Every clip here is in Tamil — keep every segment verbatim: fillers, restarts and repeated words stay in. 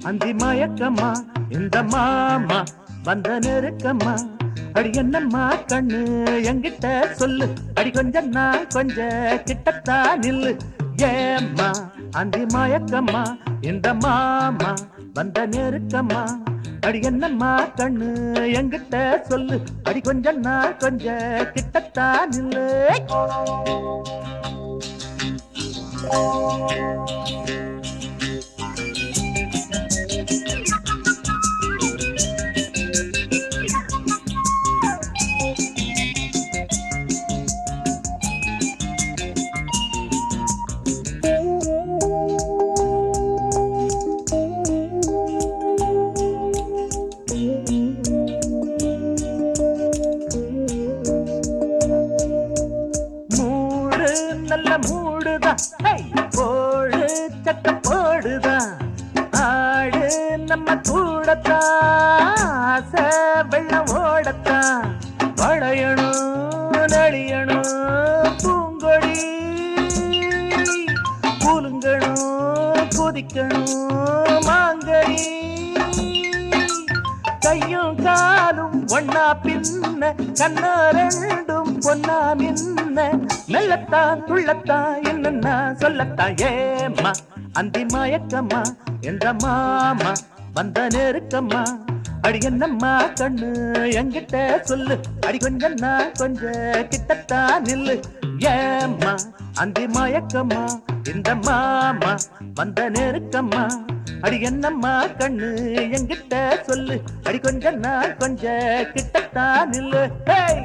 அந்தி மயக்கம்மா இந்த மாமா வந்த நெருக்கம்மா அடி என்னம்மா கண்ணு என்கிட்ட சொல்லு அடி கொஞ்சம் நான் கொஞ்ச கிட்டத்தா நில்லு ஏம்மா அந்தி மயக்கம்மா இந்த மாமா வந்த நெருக்கம்மா அடி என்னம்மா கண்ணு என்கிட்ட சொல்லு அடி கொஞ்சம் நான் கொஞ்ச கிட்டத்தா நில்லு நல்ல மூடுதான் போடு சட்ட போடுதான் ஆடு நம்ம கூடத்தான் வெள்ளம் ஓடத்தான் வளையணும் நளியணும் பூங்கொடி கூலுங்கணும் குதிக்கணும் மாங்கனி கையும் காலும் ஒன்னா பின்ன கண்ணா ரெண்டும் பொன்னா மின்ன மெல்லத்தான் துள்ளத்தான் என்னன்னா சொல்லத்தான் ஏம்மா அந்தி மயக்கம்மா என்ற மாமா வந்த நெருக்கம்மா அடி என்னம்மா கண்ணு என்கிட்ட சொல்லு அடி கொஞ்சம் நான் கொஞ்ச கிட்டத்தான் நில்லு ஏம்மா அந்தி மயக்கம்மா இந்த மாமா வந்த நெருக்கம்மா அடி என்னம்மா கண்ணு என்கிட்ட சொல்லு அடி கொஞ்சம் நான் கொஞ்ச கிட்டத்தான் நில்லு ஹேய்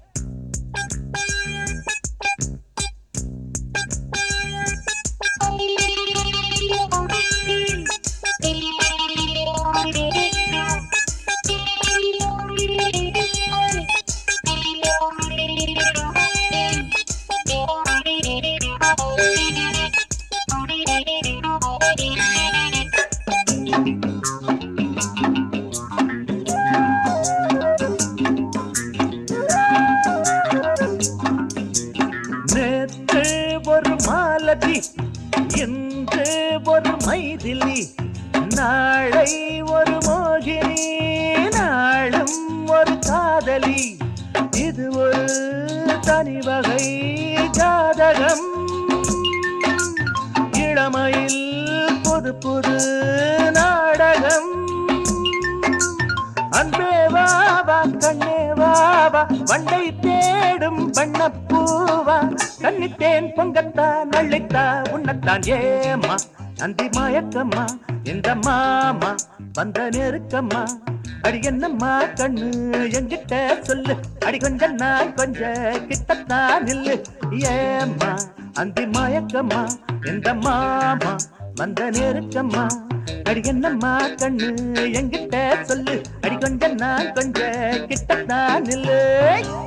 நேற்று ஒரு மாலதி இன்று ஒரு மைதிலி நாளை ஒரு மோகினி நாளும் ஒரு காதலி இது ஒரு தனி வகை ஜாதகம் இளமையில் புது புது நாடகம் அன்பே வாவா கண்ணே வாவா வண்டை தேடும் பண்ணப்பூவா கண்ணித்தேன் பொங்கத்தா நள்ளித்தா உன்னத்தான் ஏம்மா அந்தி மயக்கம்மா இந்த மாமா வந்த நெருக்கம்மா அடி என்னம்மா கண்ணு என்கிட்ட சொல்லு அடி கொஞ்சம் நான் கொஞ்ச கிட்டத்தா நில்லு ஏம்மா அந்தி மயக்கம்மா இந்த மாமா வந்த நெருக்கம்மா அடி என்னம்மா கண்ணு என்கிட்ட சொல்லு அடி கொஞ்சம் நான் கொஞ்ச கிட்டத்தா நில்லு